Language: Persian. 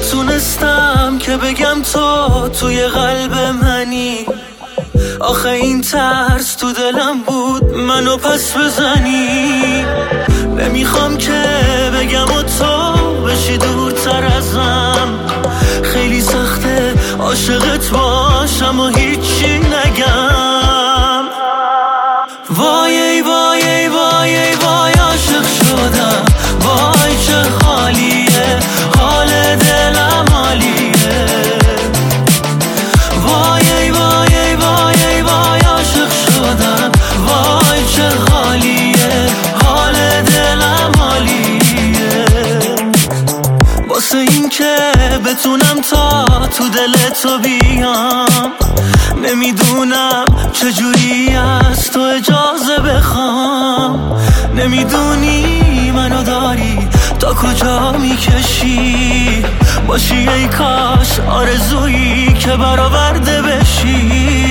نتونستم که بگم تو توی قلب منی. آخه این ترس تو دلم بود منو پس بزنی. نمیخوام که بگم و تو بشی دورتر ازم. خیلی سخته عاشقت باشم و هیچی نگم. وای ای وای ای وای ای وای عاشق شدم. وای چه خالیه حال دلم عالیه. وای ای وای ای وای ای وای عاشق شدم. وای چه خالیه حال دلم عالیه. واسه این که بتونم تا تو دل تو بیام. نمیدونم چجوری از تو اجازه بخوام. نمیدونی منو داری تا کجا میکشی. باشی ای کاش آرزویی که برآورده بشی.